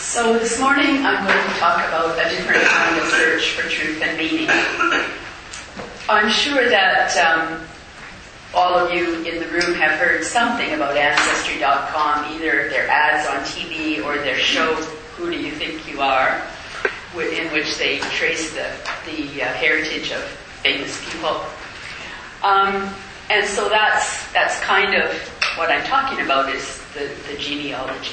So this morning I'm going to talk about a different kind of search for truth and meaning. I'm sure that all of you in the room have heard something about Ancestry.com, either their ads on TV or their show, Who Do You Think You Are, in which they trace the heritage of famous people. And so that's kind of what I'm talking about, is the genealogy.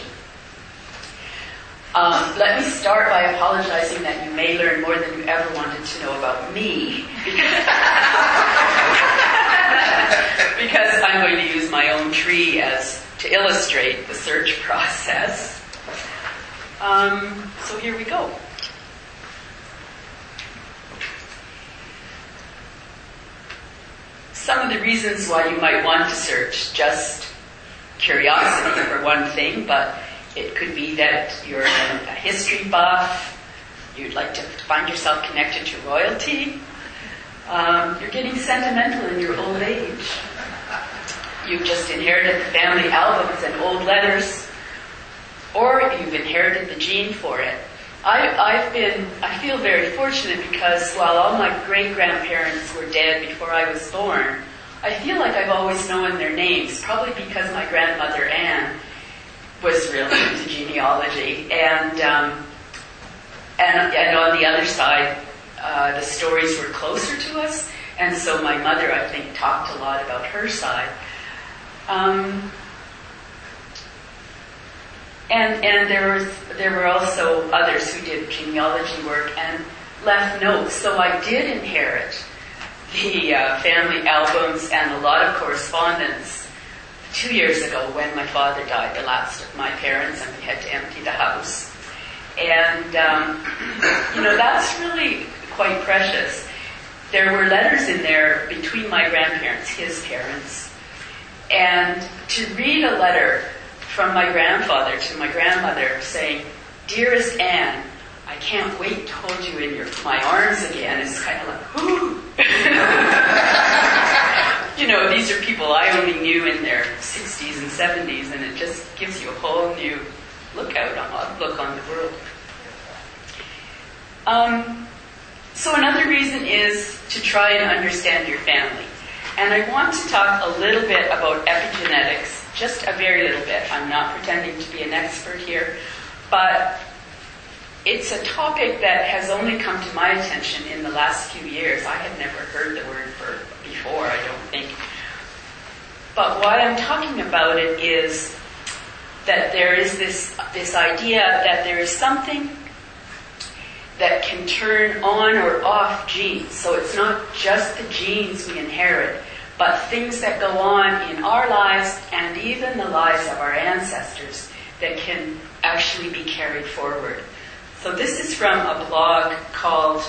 Let me start by apologizing that you may learn more than you ever wanted to know about me, because I'm going to use my own tree to illustrate the search process. So here we go. Some of the reasons why you might want to search: just curiosity for one thing, but it could be that you're a history buff, you'd like to find yourself connected to royalty, you're getting sentimental in your old age, you've just inherited the family albums and old letters, or you've inherited the gene for it. I feel very fortunate because while all my great-grandparents were dead before I was born, I feel like I've always known their names, probably because my grandmother Anne was really into genealogy, and on the other side, the stories were closer to us, and so my mother, I think, talked a lot about her side. And there were also others who did genealogy work and left notes, so I did inherit the family albums and a lot of correspondence 2 years ago when my father died, the last of my parents, and we had to empty the house. And, that's really quite precious. There were letters in there between my grandparents, his parents, and to read a letter from my grandfather to my grandmother saying, "Dearest Anne, I can't wait to hold you in my arms again," is kind of like, whoo! These are people I only knew in their 60s and 70s, and it just gives you a whole new look on the world. So another reason is to try and understand your family. And I want to talk a little bit about epigenetics, just a very little bit. I'm not pretending to be an expert here, but it's a topic that has only come to my attention in the last few years. I had never heard the word before, I don't think. But why I'm talking about it is that there is this idea that there is something that can turn on or off genes. So it's not just the genes we inherit, but things that go on in our lives and even the lives of our ancestors that can actually be carried forward. So this is from a blog called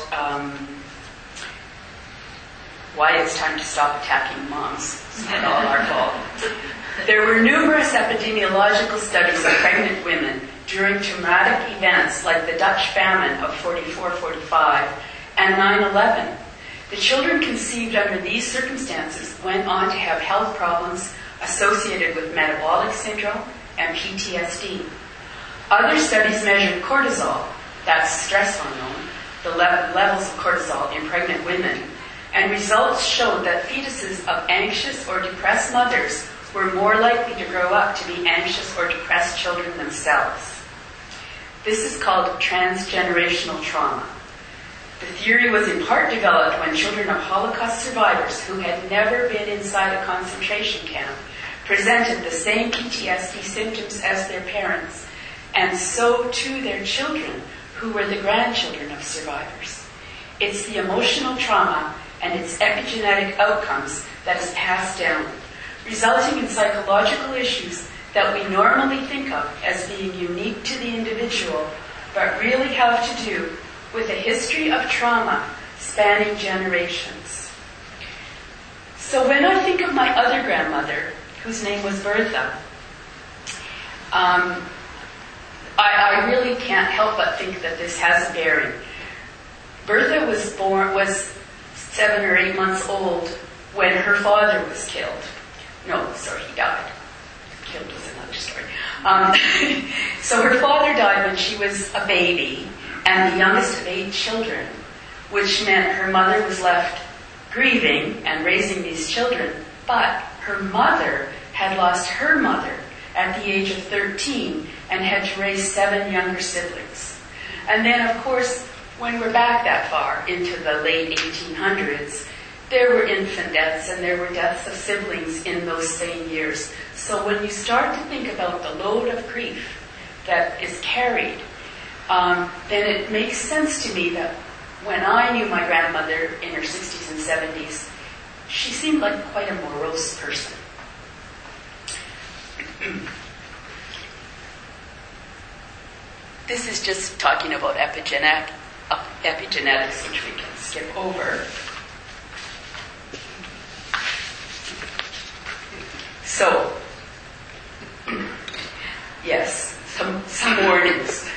Why It's Time to Stop Attacking Moms. It's not all our fault. There were numerous epidemiological studies of pregnant women during traumatic events like the Dutch famine of 44-45 and 9/11. The children conceived under these circumstances went on to have health problems associated with metabolic syndrome and PTSD. Other studies measured cortisol, that's stress hormone, the levels of cortisol in pregnant women, and results showed that fetuses of anxious or depressed mothers were more likely to grow up to be anxious or depressed children themselves. This is called transgenerational trauma. The theory was in part developed when children of Holocaust survivors who had never been inside a concentration camp presented the same PTSD symptoms as their parents, and so too their children, who were the grandchildren of survivors. It's the emotional trauma and its epigenetic outcomes that is passed down, resulting in psychological issues that we normally think of as being unique to the individual, but really have to do with a history of trauma spanning generations. So when I think of my other grandmother, whose name was Bertha, I really can't help but think that this has a bearing. Bertha was 7 or 8 months old when her father was killed. No, sorry, he died. Killed was another story. So her father died when she was a baby and the youngest of 8 children, which meant her mother was left grieving and raising these children. But her mother had lost her mother at the age of 13 and had to raise 7 younger siblings. And then, of course, when we're back that far into the late 1800s, there were infant deaths and there were deaths of siblings in those same years. So when you start to think about the load of grief that is carried, then it makes sense to me that when I knew my grandmother in her 60s and 70s, she seemed like quite a morose person. This is just talking about epigenetics, which we can skip over. So, yes, some warnings.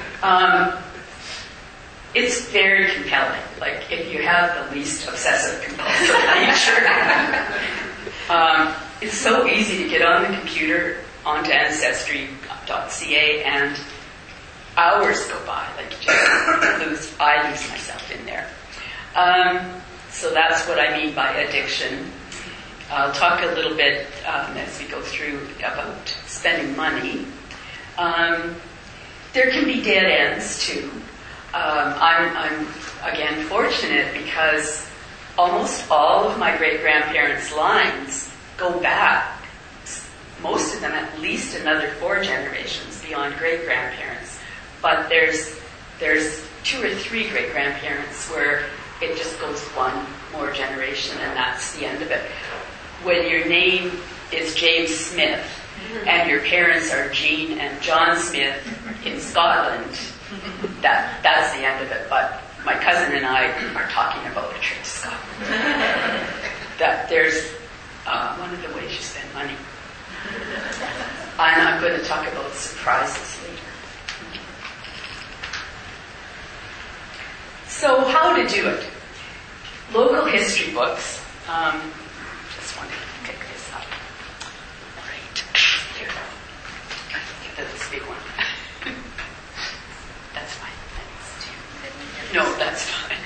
It's very compelling. Like, if you have the least obsessive compulsive nature, it's so easy to get on the computer onto Ancestry.ca and hours go by. Like, I lose myself in there. So that's what I mean by addiction. I'll talk a little bit as we go through about spending money. There can be dead ends too. I'm again fortunate because almost all of my great-grandparents' lines go back, most of them at least another 4 generations beyond great-grandparents. But there's 2 or 3 great-grandparents where it just goes 1 more generation and that's the end of it. When your name is James Smith and your parents are Jean and John Smith in Scotland, that's the end of it. But my cousin and I are talking about a trip to Scotland. That there's one of the ways you spend money. And I'm going to talk about surprises later. So how to do it? Local history books. Just want to pick this up. Right. Here. This big one. That's fine. No, that's fine.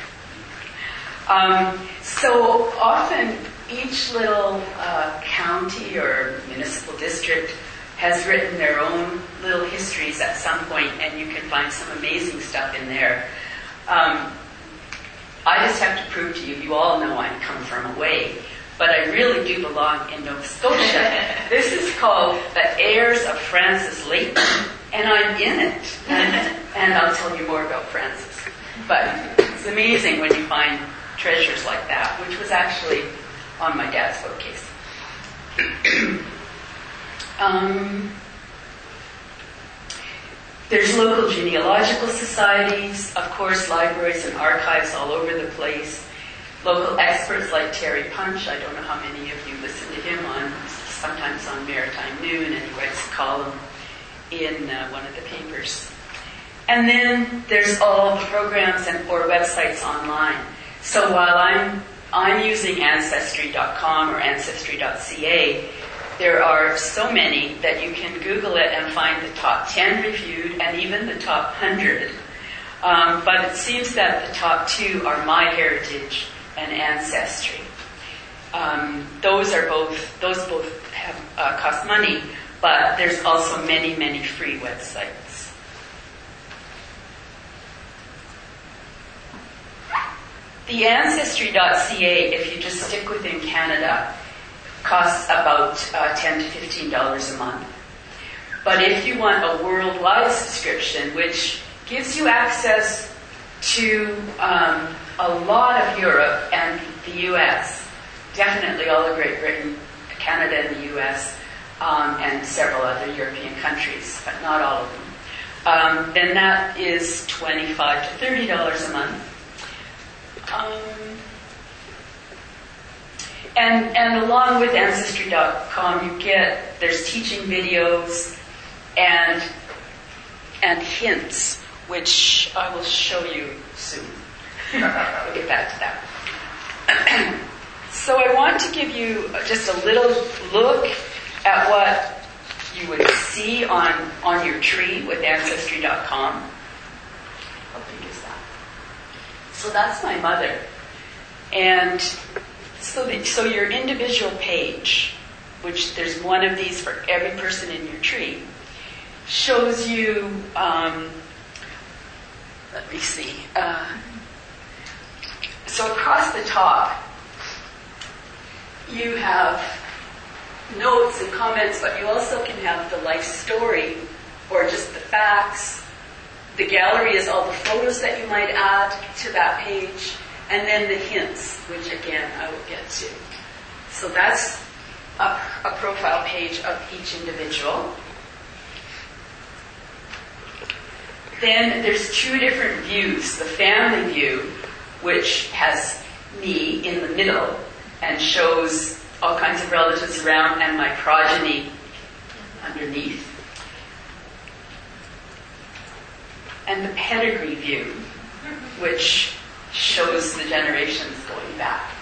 So often each little county or municipal district has written their own little histories at some point, and you can find some amazing stuff in there. I just have to prove to you, you all know I come from away, but I really do belong in Nova Scotia. This is called The Heirs of Francis Leighton, and I'm in it. And I'll tell you more about Francis. But it's amazing when you find treasures like that, which was actually on my dad's bookcase. There's local genealogical societies, of course, libraries and archives all over the place. Local experts like Terry Punch, I don't know how many of you listen to him sometimes on Maritime Noon, and he writes a column in one of the papers. And then there's all the programs or websites online. So while I'm using Ancestry.com or Ancestry.ca, there are so many that you can Google it and find the top 10 reviewed and even the top 100. But it seems that the top 2 are MyHeritage and Ancestry. Those both have cost money, but there's also many, many free websites. The Ancestry.ca, if you just stick within Canada, costs about $10 to $15 a month. But if you want a worldwide subscription, which gives you access to a lot of Europe and the US, definitely all of Great Britain, Canada and the US, and several other European countries, but not all of them, then that is $25 to $30 a month. And along with Ancestry.com, there's teaching videos and hints, which I will show you soon. We'll get back to that. So I want to give you just a little look at what you would see on your tree with Ancestry.com. How big is that? So that's my mother. And so your individual page, which there's one of these for every person in your tree, shows you, let me see, so across the top, you have notes and comments, but you also can have the life story or just the facts. The gallery is all the photos that you might add to that page, and then the hints, which again I will get to. So that's a profile page of each individual. Then there's two different views. The family view, which has me in the middle and shows all kinds of relatives around and my progeny underneath. And the pedigree view, which shows the generations going back.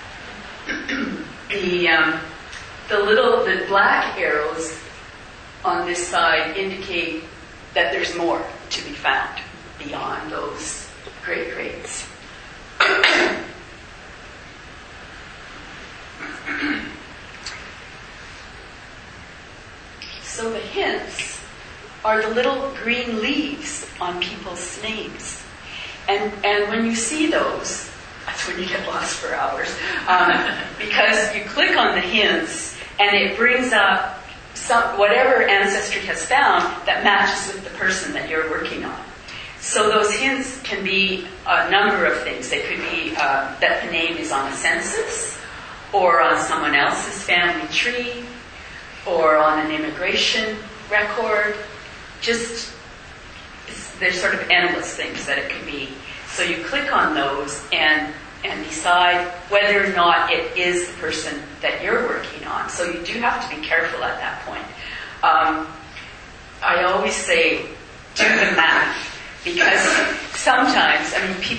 The black arrows on this side indicate that there's more to be found beyond those great-greats. So the hints are the little green leaves on people's names. And when you see those, that's when you get lost for hours. Because you click on the hints and it brings up whatever Ancestry has found that matches with the person that you're working on. So those hints can be a number of things. They could be that the name is on a census, or on someone else's family tree, or on an immigration record. There's sort of endless things that it could be. So you click on those and decide whether or not it is the person that you're working on. So you do have to be careful at that point. I always say, do the math, because sometimes,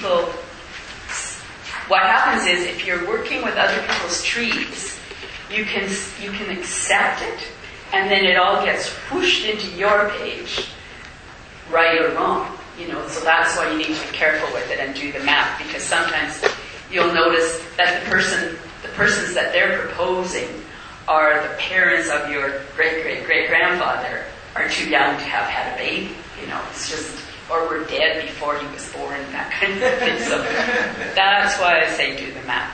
what happens is if you're working with other people's trees, you can accept it, and then it all gets whooshed into your page, right or wrong. So that's why you need to be careful with it and do the math, because sometimes you'll notice that the persons that they're proposing are the parents of your great-great-great-grandfather are too young to have had a baby. It's just, or were dead before he was born, that kind of thing. So that's why I say do the math.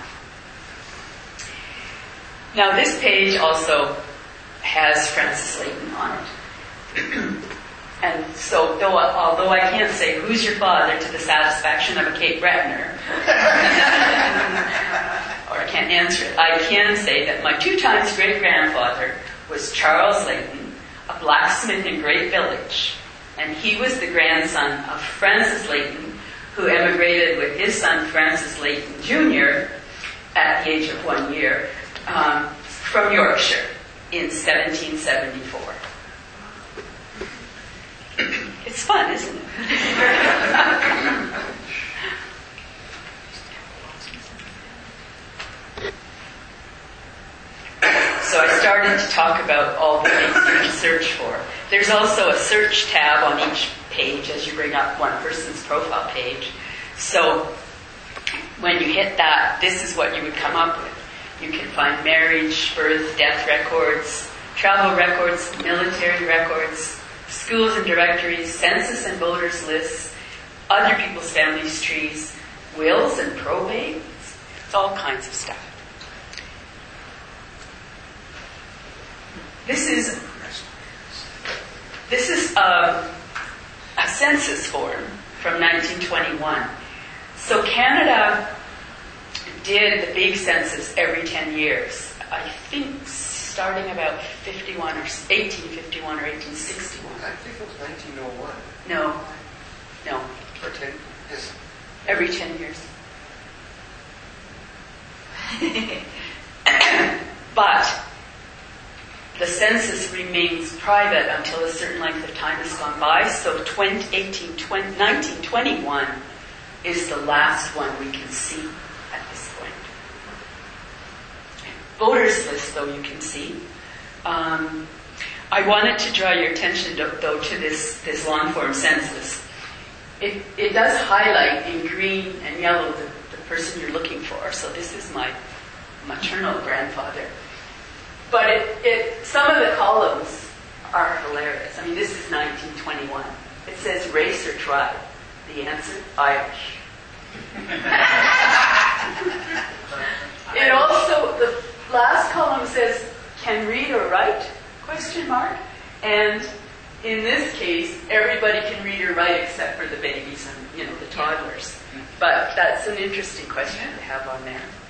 Now this page also has Francis Layton on it. And so, although I can't say who's your father to the satisfaction of a Kate Bretner, or I can't answer it, I can say that my 2 times great-grandfather was Charles Layton, a blacksmith in Great Village, and he was the grandson of Francis Layton, who emigrated with his son Francis Layton Jr. at the age of 1 year from Yorkshire in 1774. It's fun, isn't it? So I started to talk about all the things you can search for. There's also a search tab on each page as you bring up one person's profile page. So when you hit that, this is what you would come up with. You can find marriage, birth, death records, travel records, military records, schools and directories, census and voters lists, other people's families' trees, wills and probates. It's all kinds of stuff. This is a census form from 1921. So Canada did the big census every 10 years. I think starting about 1851 or 1861. I think it was 1901. No. For 10 years. Every 10 years. But the census remains private until a certain length of time has gone by, so 1921 is the last one we can see at this point. Voters list, though, you can see. I wanted to draw your attention, though, to this long-form census. It does highlight in green and yellow the person you're looking for. So this is my maternal grandfather. But some of the columns are hilarious. I mean, this is 1921. It says race or tribe. The answer, Irish. It also, the last column says, can read or write? Question mark. And in this case, everybody can read or write except for the babies and, the toddlers. But that's an interesting question to have on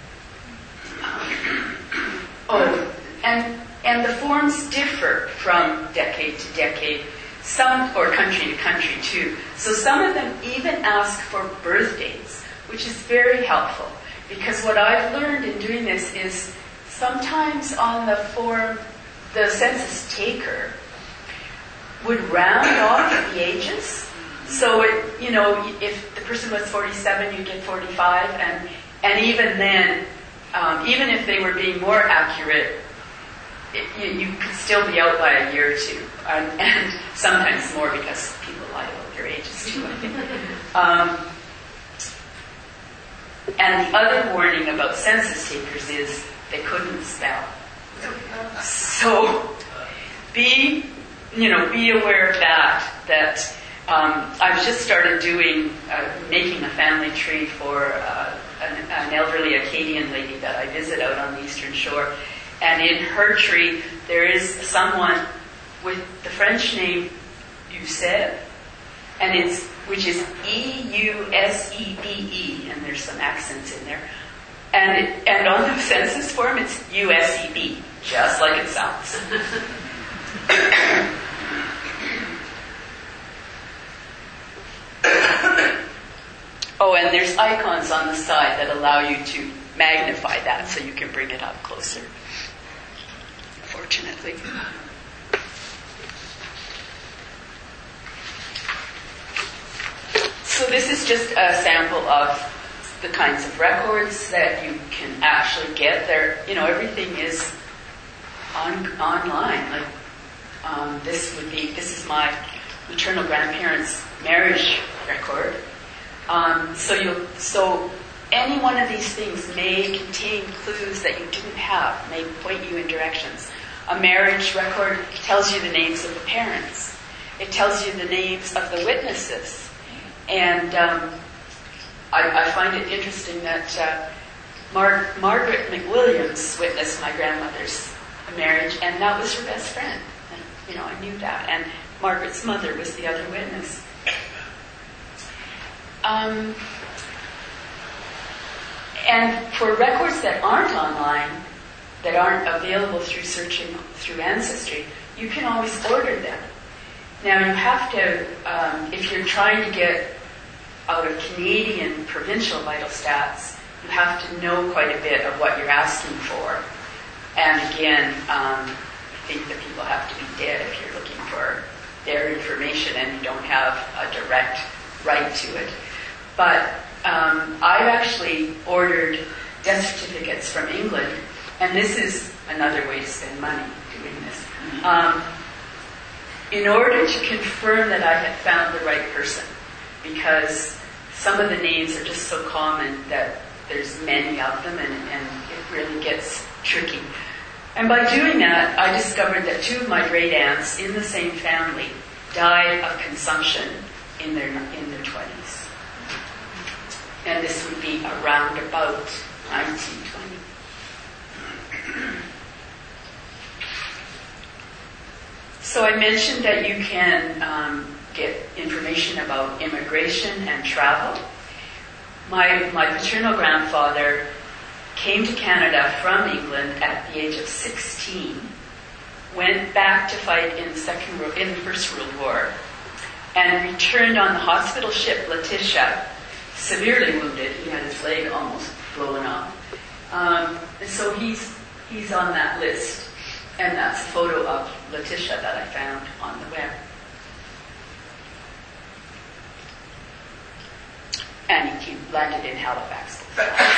there. And the forms differ from decade to decade, or country to country too. So some of them even ask for birth dates, which is very helpful. Because what I've learned in doing this is sometimes on the form, the census taker would round off the ages. So, if the person was 47, you get 45. And even then, even if they were being more accurate, you could still be out by a year or two. And sometimes more because people lie about their ages too, I think. And the other warning about census takers is they couldn't spell. So be aware of that I've just started making a family tree for an elderly Acadian lady that I visit out on the Eastern Shore. And in her tree, there is someone with the French name Eusebe, which is Eusebe, and there's some accents in there. And on the census form, it's USEB, just like it sounds. Oh, and there's icons on the side that allow you to magnify that so you can bring it up closer, fortunately. So this is just a sample of the kinds of records that you can actually get there. Everything is online. Like this is my maternal grandparents' marriage record. So any one of these things may contain clues that you didn't have, may point you in directions. A marriage record tells you the names of the parents. It tells you the names of the witnesses. And I find it interesting that Margaret McWilliams witnessed my grandmother's marriage, and that was her best friend. And, I knew that. And Margaret's mother was the other witness. And for records that aren't online, that aren't available through searching through Ancestry, you can always order them. Now you have to, if you're trying to get out of Canadian provincial vital stats, you have to know quite a bit of what you're asking for. And again, I think that people have to be dead if you're looking for their information and you don't have a direct right to it. But I've actually ordered death certificates from England, and this is another way to spend money doing this. In order to confirm that I had found the right person, because some of the names are just so common that there's many of them and it really gets tricky. And by doing that, I discovered that two of my great aunts in the same family died of consumption in their 20s. And this would be around about 1920. So I mentioned that you can get information about immigration and travel. My paternal grandfather came to Canada from England at the age of 16, went back to fight in the First World War, and returned on the hospital ship Letitia, severely wounded. He had his leg almost blown off. And so he's on that list. And that's a photo of Letitia that I found on the web. And he landed in Halifax.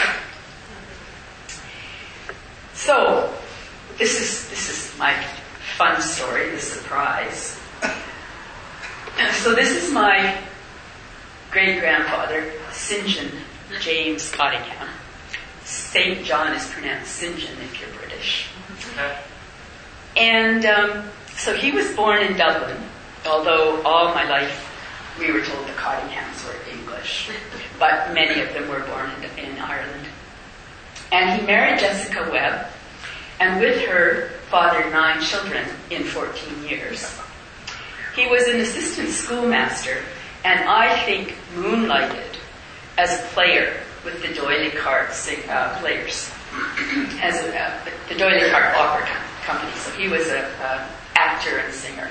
So, this is my fun story, the surprise. So this is my great-grandfather, St. John James Cottingham. St. John is pronounced St. John if you're British. And so he was born in Dublin, although all my life we were told the Cottinghams were English, but many of them were born in Ireland. And he married Jessica Webb, and with her fathered 9 children in 14 years. He was an assistant schoolmaster, and I think moonlighted as a player with the D'Oyly Carte players, as the D'Oyly Carte Opera Company. So he was an actor and singer.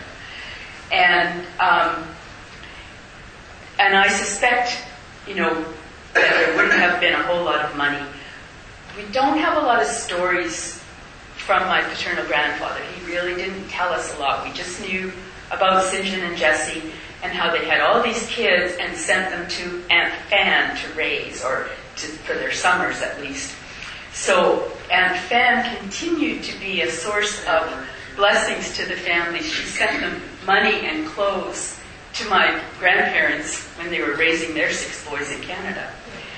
And I suspect, that there wouldn't have been a whole lot of money. We don't have a lot of stories from my paternal grandfather. He really didn't tell us a lot. We just knew about St. John and Jessie and how they had all these kids and sent them to Aunt Fan to raise, or for their summers at least. So Aunt Fan continued to be a source of blessings to the family. She sent them money and clothes to my grandparents when they were raising their 6 boys in Canada.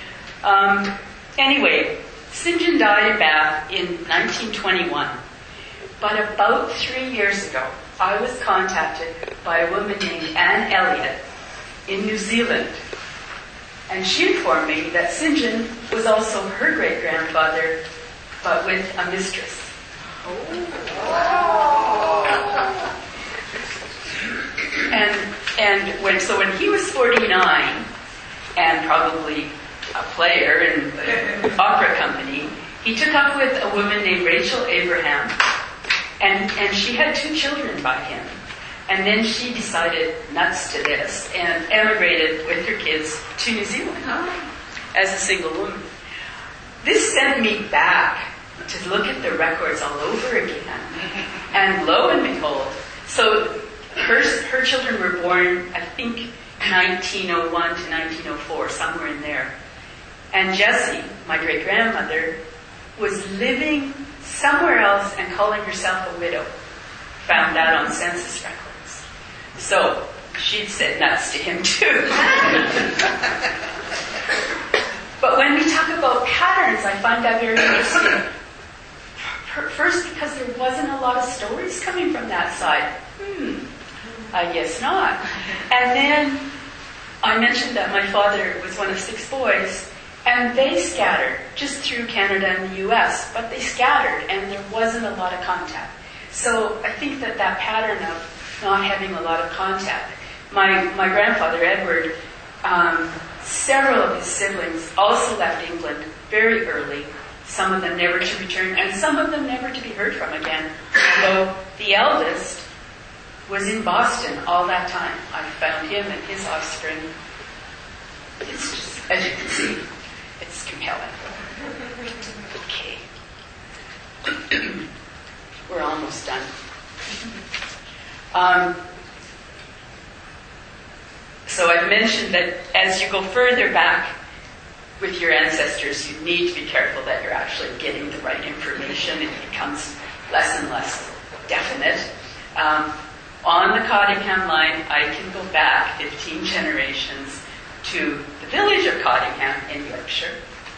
Anyway, St. John died in Bath in 1921. But about 3 years ago, I was contacted by a woman named Anne Elliott in New Zealand. And she informed me that St. John was also her great-grandfather, but with a mistress. So when he was 49, and probably a player in the opera company, he took up with a woman named Rachel Abraham, and she had 2 children by him. And then she decided nuts to this and emigrated with her kids to New Zealand as a single woman. This sent me back to look at the records all over again. And lo and behold, so her children were born, I think, 1901 to 1904, somewhere in there. And Jessie, my great-grandmother, was living somewhere else and calling herself a widow. Found that on census records. So she'd said nuts to him too. But when we talk about patterns, I find that very interesting. First, because there wasn't a lot of stories coming from that side. I guess not. And then I mentioned that my father was one of 6 boys, and they scattered just through Canada and the US, but they scattered and there wasn't a lot of contact. So I think that pattern of not having a lot of contact. My grandfather, Edward, several of his siblings also left England very early, some of them never to return, and some of them never to be heard from again. Although the eldest was in Boston all that time. I found him and his offspring. It's just, as you can see, it's compelling. Okay. We're almost done. So I've mentioned that as you go further back with your ancestors, you need to be careful that you're actually getting the right information. It becomes less and less definite. On the Cottingham line, I can go back 15 generations to the village of Cottingham in Yorkshire.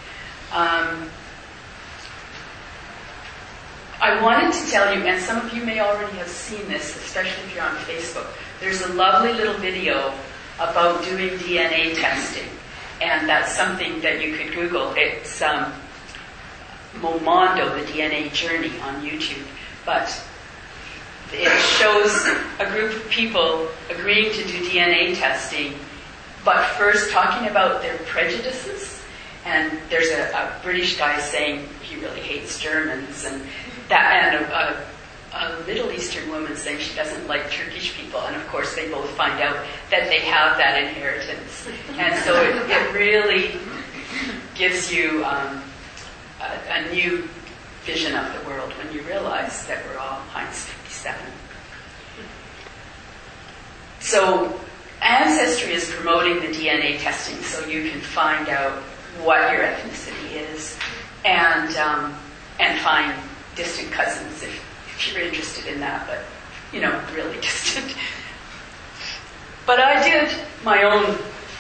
I wanted to tell you, and some of you may already have seen this, especially if you're on Facebook, there's a lovely little video about doing DNA testing. And that's something that you could Google. It's Momondo, the DNA Journey on YouTube. But it shows a group of people agreeing to do DNA testing, but first talking about their prejudices. And there's a British guy saying he really hates Germans, and a Middle Eastern woman saying she doesn't like Turkish people. And of course they both find out that they have that inheritance. And so it really gives you a new vision of the world when you realize that we're all Heinz 57. So Ancestry is promoting the DNA testing so you can find out what your ethnicity is and find distant cousins if you're interested in that, but really distant. But I did my own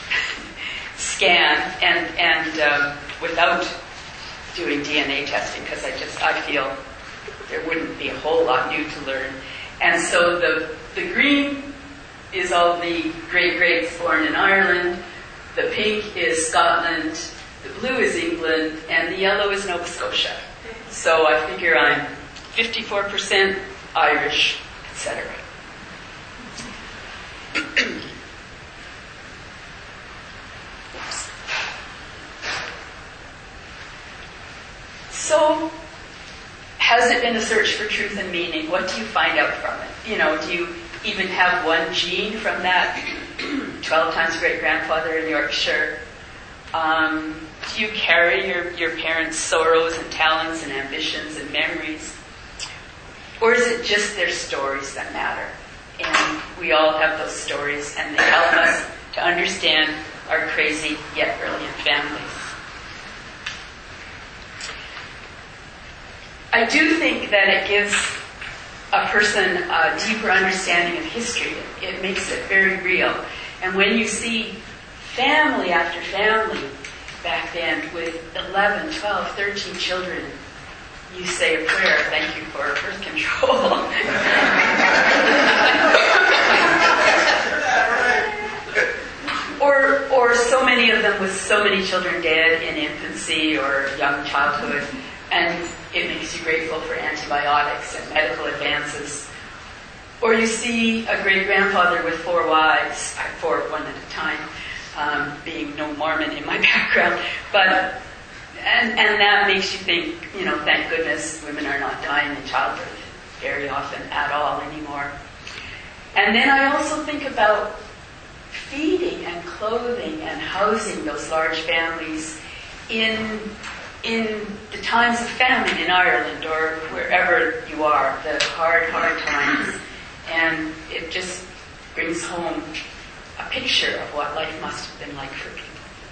scan and without doing DNA testing, because I feel there wouldn't be a whole lot new to learn. And so the green is all the great-greats born in Ireland, the pink is Scotland, the blue is England, and the yellow is Nova Scotia. So I figure I'm 54% Irish, etc. So, has it been a search for truth and meaning? What do you find out from it? Do you even have one gene from that 12 times great-grandfather in Yorkshire? Do you carry your parents' sorrows and talents and ambitions and memories? Or is it just their stories that matter? And we all have those stories, and they help us to understand our crazy yet brilliant families. I do think that it gives a person a deeper understanding of history. It makes it very real. And when you see family after family back then with 11, 12, 13 children, you say a prayer, thank you for birth control. Or so many of them with so many children dead in infancy or young childhood, and it makes you grateful for antibiotics and medical advances. Or you see a great-grandfather with 4 wives, 4 one at a time, being no Mormon in my background, but and that makes you think, thank goodness women are not dying in childbirth very often at all anymore. And then I also think about feeding and clothing and housing those large families in the times of famine in Ireland or wherever you are, the hard times. And it just brings home a picture of what life must have been like for people.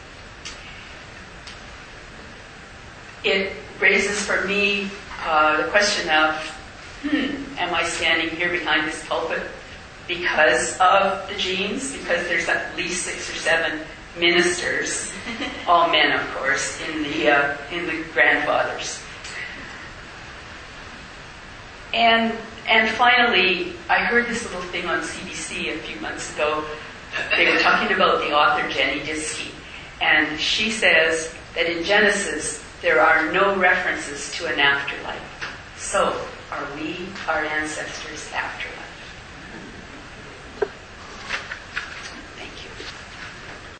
It raises for me the question of, am I standing here behind this pulpit because of the genes? Because there's at least 6 or 7 ministers, all men of course, in the grandfathers. And finally, I heard this little thing on CBC a few months ago. They were talking about the author Jenny Diskey, and she says that in Genesis there are no references to an afterlife. So, are we our ancestors' afterlife?